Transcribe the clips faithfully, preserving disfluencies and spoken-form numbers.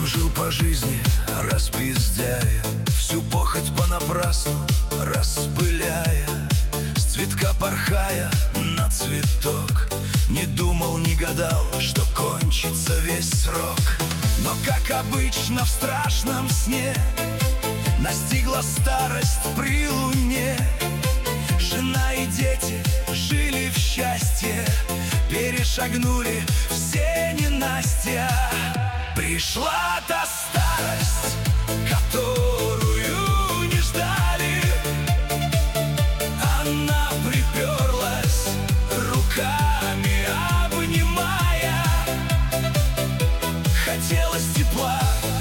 Жил по жизни, распиздяя, всю похоть понапрасну распыляя. С цветка порхая на цветок, не думал, не гадал, что кончится весь срок. Но, как обычно в страшном сне, настигла старость при луне. Жена и дети жили в счастье, перешагнули все ненастья. Пришла та старость, которую не ждали. Она приперлась, руками обнимая. Хотелось тепла,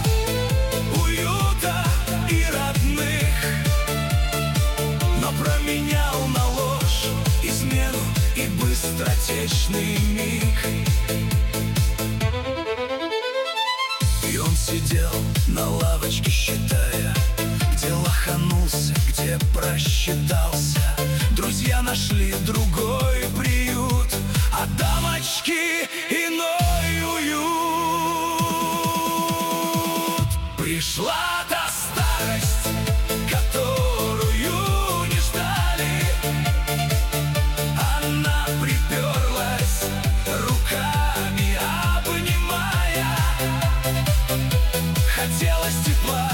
уюта и родных, но променял на ложь, измену и быстротечный миг. И он сидел на лавочке, считая, где лоханулся, где просчитался. Друзья нашли другой приют, а дамочки иной уют. Пришла та старость, которую не ждали. Она приперлась, руками обнимая. Хотелось тепла,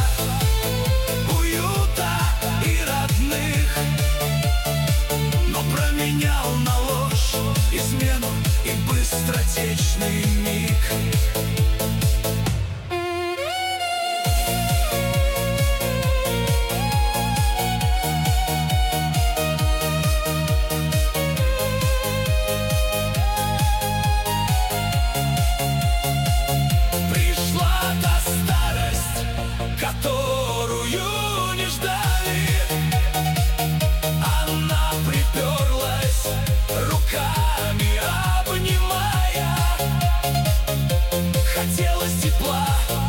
уюта и родных, но променял на ложь, измену и быстротечный миг. Которую не ждали. Она приперлась, руками обнимая. Хотелось тепла,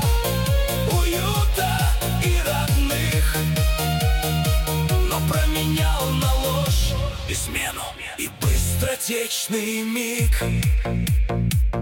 уюта и родных, но променял на ложь, измену и быстротечный миг.